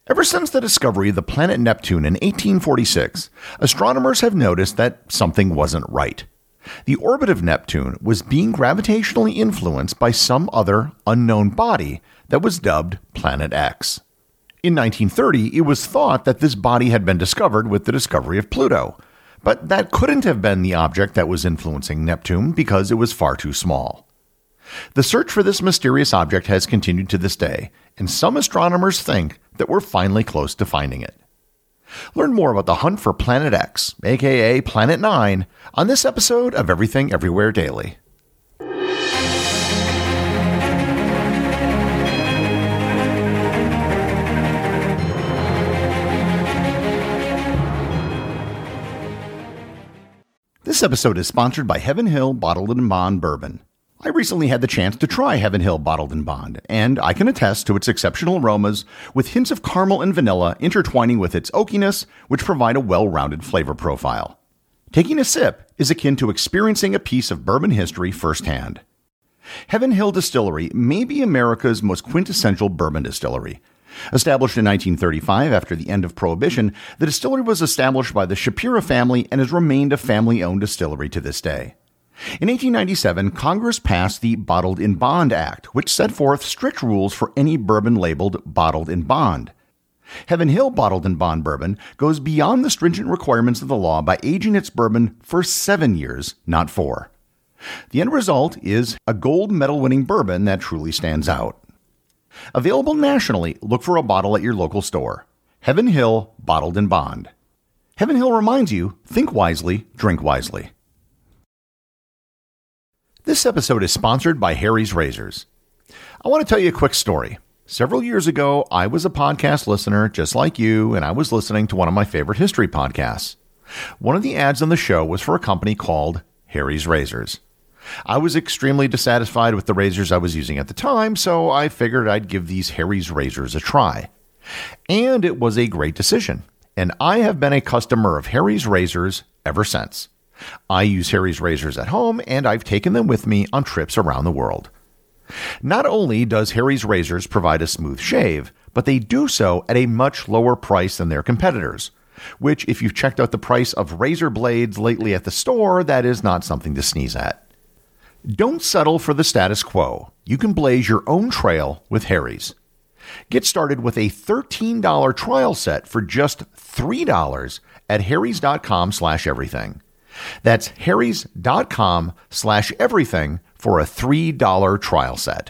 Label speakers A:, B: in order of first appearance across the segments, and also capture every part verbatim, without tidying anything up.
A: Ever since the discovery of the planet Neptune in eighteen forty-six, astronomers have noticed that something wasn't right. The orbit of Neptune was being gravitationally influenced by some other unknown body that was dubbed Planet X. In nineteen thirty, it was thought that this body had been discovered with the discovery of Pluto, but that couldn't have been the object that was influencing Neptune because it was far too small. The search for this mysterious object has continued to this day, and some astronomers think that we're finally close to finding it. Learn more about the hunt for Planet X, aka Planet Nine, on this episode of Everything Everywhere Daily. This episode is sponsored by Heaven Hill Bottled and Bond Bourbon. I recently had the chance to try Heaven Hill Bottled and Bond, and I can attest to its exceptional aromas with hints of caramel and vanilla intertwining with its oakiness, which provide a well-rounded flavor profile. Taking a sip is akin to experiencing a piece of bourbon history firsthand. Heaven Hill Distillery may be America's most quintessential bourbon distillery. Established in nineteen thirty-five after the end of Prohibition, the distillery was established by the Shapira family and has remained a family-owned distillery to this day. In eighteen ninety-seven, Congress passed the Bottled in Bond Act, which set forth strict rules for any bourbon labeled Bottled in Bond. Heaven Hill Bottled in Bond Bourbon goes beyond the stringent requirements of the law by aging its bourbon for seven years, not four. The end result is a gold medal-winning bourbon that truly stands out. Available nationally, look for a bottle at your local store. Heaven Hill Bottled in Bond. Heaven Hill reminds you, think wisely, drink wisely. This episode is sponsored by Harry's Razors. I want to tell you a quick story. Several years ago, I was a podcast listener just like you, and I was listening to one of my favorite history podcasts. One of the ads on the show was for a company called Harry's Razors. I was extremely dissatisfied with the razors I was using at the time, so I figured I'd give these Harry's Razors a try. And it was a great decision, and I have been a customer of Harry's Razors ever since. I use Harry's Razors at home, and I've taken them with me on trips around the world. Not only does Harry's Razors provide a smooth shave, but they do so at a much lower price than their competitors, which, if you've checked out the price of razor blades lately at the store, that is not something to sneeze at. Don't settle for the status quo. You can blaze your own trail with Harry's. Get started with a thirteen dollars trial set for just three dollars at harrys.com slash everything. That's harrys.com slash everything for a three dollars trial set.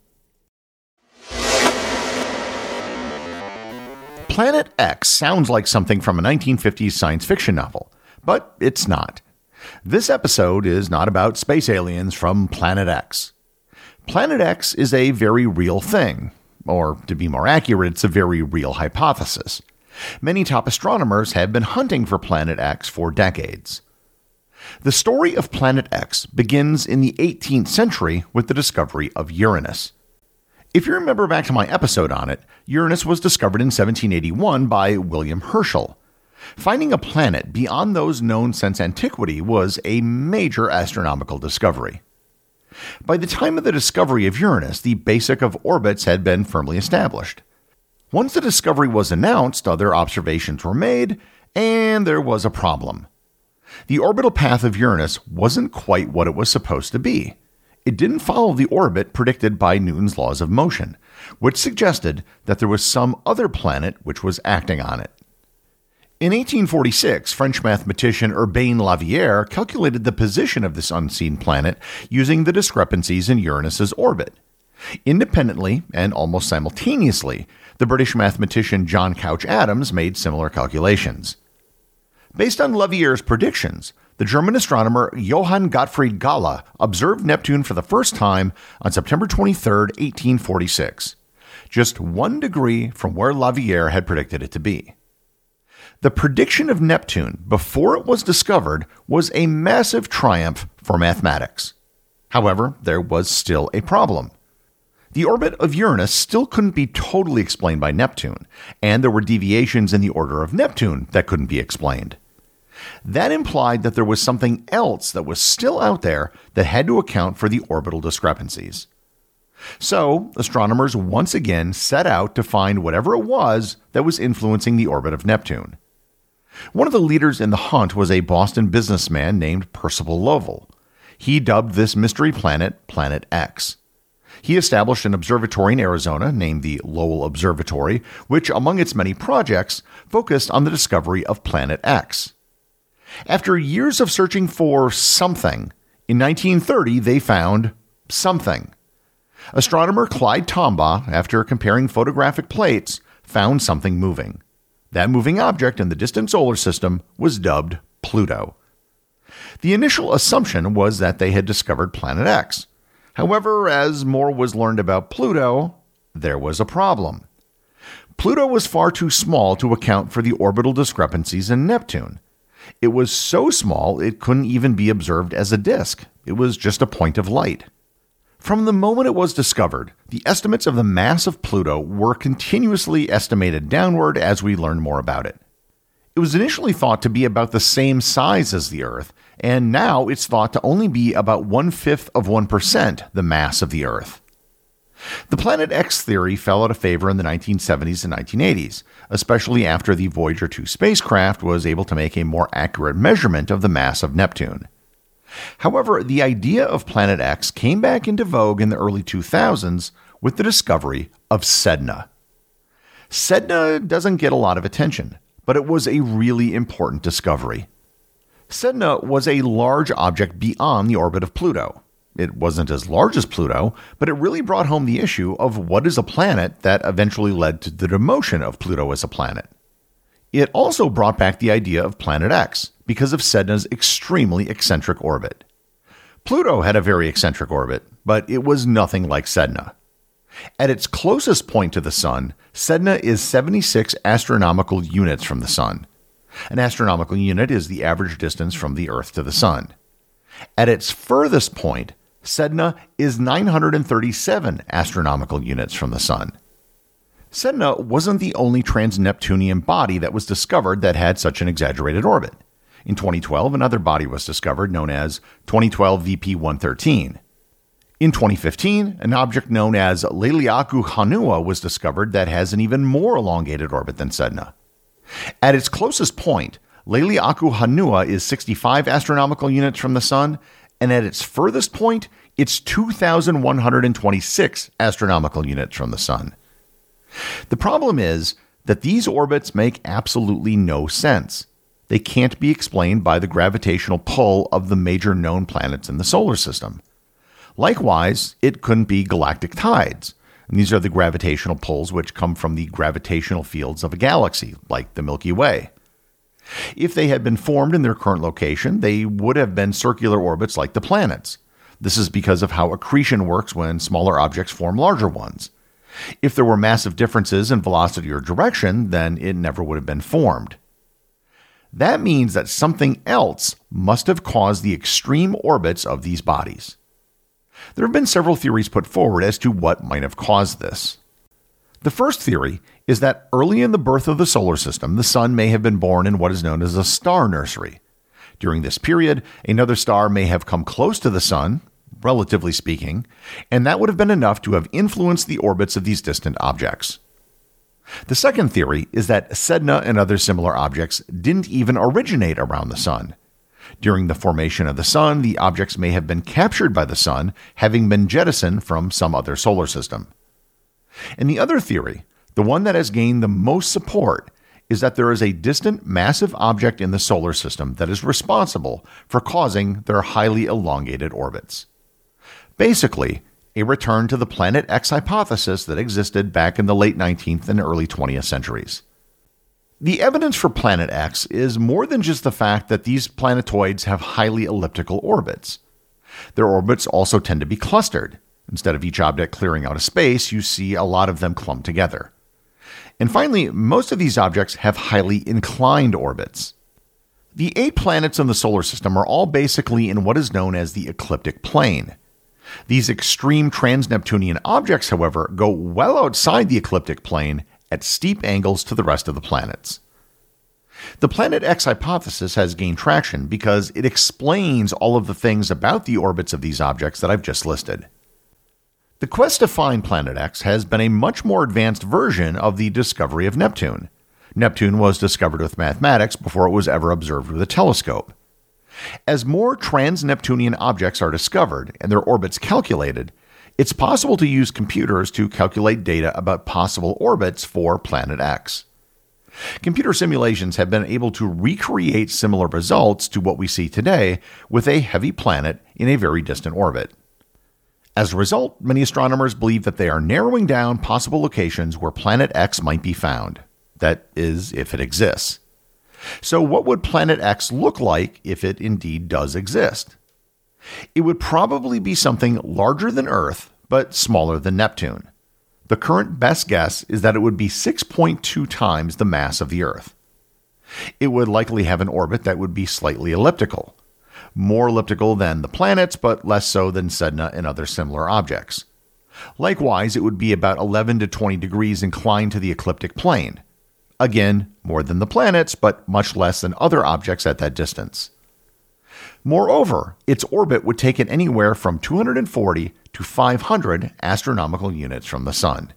A: Planet X sounds like something from a nineteen fifties science fiction novel, but it's not. This episode is not about space aliens from Planet X. Planet X is a very real thing, or to be more accurate, it's a very real hypothesis. Many top astronomers have been hunting for Planet X for decades. The story of Planet X begins in the eighteenth century with the discovery of Uranus. If you remember back to my episode on it, Uranus was discovered in seventeen eighty-one by William Herschel. Finding a planet beyond those known since antiquity was a major astronomical discovery. By the time of the discovery of Uranus, the basic of orbits had been firmly established. Once the discovery was announced, other observations were made, and there was a problem. The orbital path of Uranus wasn't quite what it was supposed to be. It didn't follow the orbit predicted by Newton's laws of motion, which suggested that there was some other planet which was acting on it. In eighteen forty-six, French mathematician Urbain Le Verrier calculated the position of this unseen planet using the discrepancies in Uranus's orbit. Independently and almost simultaneously, the British mathematician John Couch Adams made similar calculations. Based on Le Verrier's predictions, the German astronomer Johann Gottfried Galle observed Neptune for the first time on September twenty-third, eighteen forty-six, just one degree from where Le Verrier had predicted it to be. The prediction of Neptune before it was discovered was a massive triumph for mathematics. However, there was still a problem. The orbit of Uranus still couldn't be totally explained by Neptune, and there were deviations in the order of Neptune that couldn't be explained. That implied that there was something else that was still out there that had to account for the orbital discrepancies. So, astronomers once again set out to find whatever it was that was influencing the orbit of Neptune. One of the leaders in the hunt was a Boston businessman named Percival Lowell. He dubbed this mystery planet Planet X. He established an observatory in Arizona named the Lowell Observatory, which, among its many projects, focused on the discovery of Planet X. After years of searching for something, in nineteen thirty they found something. Astronomer Clyde Tombaugh, after comparing photographic plates, found something moving. That moving object in the distant solar system was dubbed Pluto. The initial assumption was that they had discovered Planet X. However, as more was learned about Pluto, there was a problem. Pluto was far too small to account for the orbital discrepancies in Neptune. It was so small it couldn't even be observed as a disk. It was just a point of light. From the moment it was discovered, the estimates of the mass of Pluto were continuously estimated downward as we learned more about it. It was initially thought to be about the same size as the Earth, and now it's thought to only be about one-fifth of one percent the mass of the Earth. The Planet X theory fell out of favor in the nineteen seventies and nineteen eighties, especially after the Voyager two spacecraft was able to make a more accurate measurement of the mass of Neptune. However, the idea of Planet X came back into vogue in the early two thousands with the discovery of Sedna. Sedna doesn't get a lot of attention, but it was a really important discovery. Sedna was a large object beyond the orbit of Pluto. It wasn't as large as Pluto, but it really brought home the issue of what is a planet that eventually led to the demotion of Pluto as a planet. It also brought back the idea of Planet X because of Sedna's extremely eccentric orbit. Pluto had a very eccentric orbit, but it was nothing like Sedna. At its closest point to the Sun, Sedna is seventy-six astronomical units from the Sun. An astronomical unit is the average distance from the Earth to the Sun. At its furthest point, Sedna is nine hundred thirty-seven astronomical units from the Sun. Sedna wasn't the only trans-Neptunian body that was discovered that had such an exaggerated orbit. In twenty twelve, another body was discovered known as twenty twelve V P one thirteen. In twenty fifteen, an object known as Liliaku Hanua was discovered that has an even more elongated orbit than Sedna. At its closest point, Liliaku Hanua is sixty-five astronomical units from the Sun, and at its furthest point, it's two thousand one hundred twenty-six astronomical units from the Sun. The problem is that these orbits make absolutely no sense. They can't be explained by the gravitational pull of the major known planets in the solar system. Likewise, it couldn't be galactic tides. And these are the gravitational pulls which come from the gravitational fields of a galaxy, like the Milky Way. If they had been formed in their current location, they would have been circular orbits like the planets. This is because of how accretion works when smaller objects form larger ones. If there were massive differences in velocity or direction, then it never would have been formed. That means that something else must have caused the extreme orbits of these bodies. There have been several theories put forward as to what might have caused this. The first theory is that early in the birth of the solar system, the Sun may have been born in what is known as a star nursery. During this period, another star may have come close to the Sun, relatively speaking, and that would have been enough to have influenced the orbits of these distant objects. The second theory is that Sedna and other similar objects didn't even originate around the Sun. During the formation of the Sun, the objects may have been captured by the Sun, having been jettisoned from some other solar system. And the other theory, the one that has gained the most support, is that there is a distant massive object in the solar system that is responsible for causing their highly elongated orbits. Basically, a return to the Planet X hypothesis that existed back in the late nineteenth and early twentieth centuries. The evidence for Planet X is more than just the fact that these planetoids have highly elliptical orbits. Their orbits also tend to be clustered. Instead of each object clearing out a space, you see a lot of them clumped together. And finally, most of these objects have highly inclined orbits. The eight planets in the solar system are all basically in what is known as the ecliptic plane. These extreme trans-Neptunian objects, however, go well outside the ecliptic plane at steep angles to the rest of the planets. The Planet X hypothesis has gained traction because it explains all of the things about the orbits of these objects that I've just listed. The quest to find Planet X has been a much more advanced version of the discovery of Neptune. Neptune was discovered with mathematics before it was ever observed with a telescope. As more trans-Neptunian objects are discovered and their orbits calculated, it's possible to use computers to calculate data about possible orbits for Planet X. Computer simulations have been able to recreate similar results to what we see today with a heavy planet in a very distant orbit. As a result, many astronomers believe that they are narrowing down possible locations where Planet X might be found. That is, if it exists. So what would Planet X look like if it indeed does exist? It would probably be something larger than Earth, but smaller than Neptune. The current best guess is that it would be six point two times the mass of the Earth. It would likely have an orbit that would be slightly elliptical. More elliptical than the planets, but less so than Sedna and other similar objects. Likewise, it would be about eleven to twenty degrees inclined to the ecliptic plane. Again, more than the planets, but much less than other objects at that distance. Moreover, its orbit would take it anywhere from two hundred forty to five hundred astronomical units from the Sun.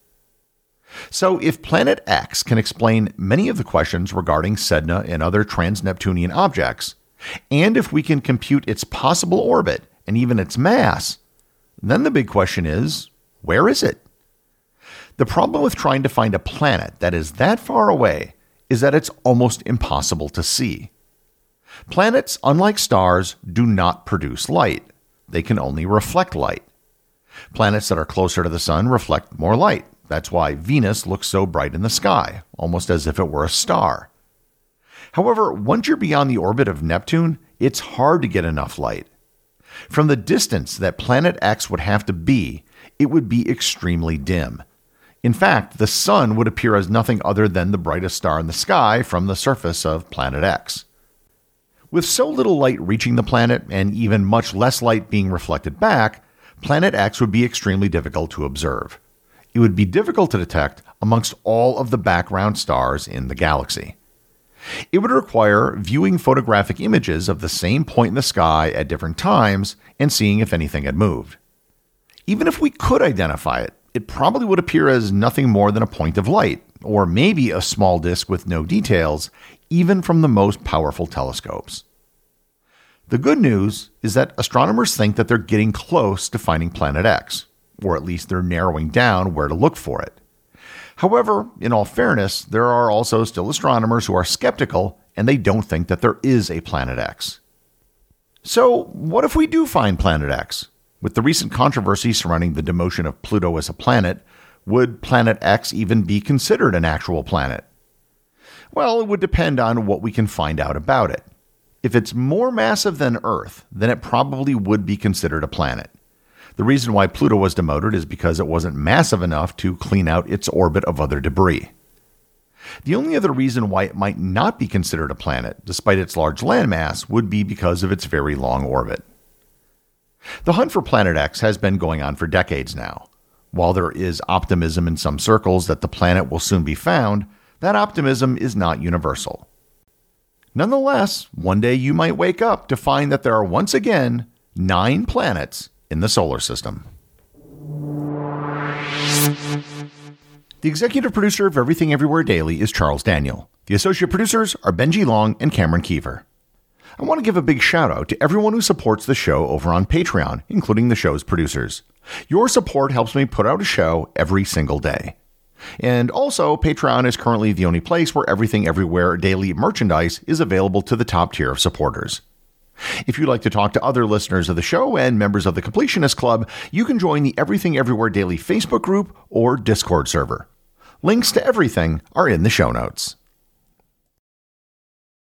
A: So if Planet X can explain many of the questions regarding Sedna and other trans-Neptunian objects, and if we can compute its possible orbit and even its mass, then the big question is, where is it? The problem with trying to find a planet that is that far away is that it's almost impossible to see. Planets, unlike stars, do not produce light. They can only reflect light. Planets that are closer to the Sun reflect more light. That's why Venus looks so bright in the sky, almost as if it were a star. However, once you're beyond the orbit of Neptune, it's hard to get enough light. From the distance that Planet X would have to be, it would be extremely dim. In fact, the Sun would appear as nothing other than the brightest star in the sky from the surface of Planet X. With so little light reaching the planet, and even much less light being reflected back, Planet X would be extremely difficult to observe. It would be difficult to detect amongst all of the background stars in the galaxy. It would require viewing photographic images of the same point in the sky at different times and seeing if anything had moved. Even if we could identify it, it probably would appear as nothing more than a point of light, or maybe a small disk with no details, even from the most powerful telescopes. The good news is that astronomers think that they're getting close to finding Planet X, or at least they're narrowing down where to look for it. However, in all fairness, there are also still astronomers who are skeptical and they don't think that there is a Planet X. So, what if we do find Planet X? With the recent controversy surrounding the demotion of Pluto as a planet, would Planet X even be considered an actual planet? Well, it would depend on what we can find out about it. If it's more massive than Earth, then it probably would be considered a planet. The reason why Pluto was demoted is because it wasn't massive enough to clean out its orbit of other debris. The only other reason why it might not be considered a planet, despite its large landmass, would be because of its very long orbit. The hunt for Planet X has been going on for decades now. While there is optimism in some circles that the planet will soon be found, that optimism is not universal. Nonetheless, one day you might wake up to find that there are once again nine planets in the solar system. The executive producer of Everything Everywhere Daily is Charles Daniel. The associate producers are Benji Long and Cameron Keever. I want to give a big shout out to everyone who supports the show over on Patreon, including the show's producers. Your support helps me put out a show every single day. And also, Patreon is currently the only place where Everything Everywhere Daily merchandise is available to the top tier of supporters. If you'd like to talk to other listeners of the show and members of the Completionist Club, you can join the Everything Everywhere Daily Facebook group or Discord server. Links to everything are in the show notes.